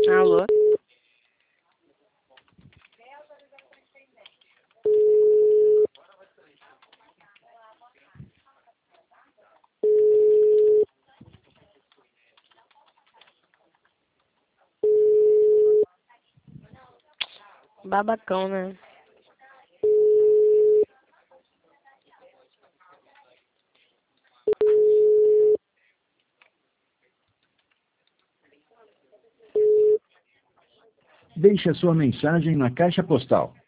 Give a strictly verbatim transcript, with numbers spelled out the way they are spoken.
Alô? Babacão, né? Deixe a sua mensagem na caixa postal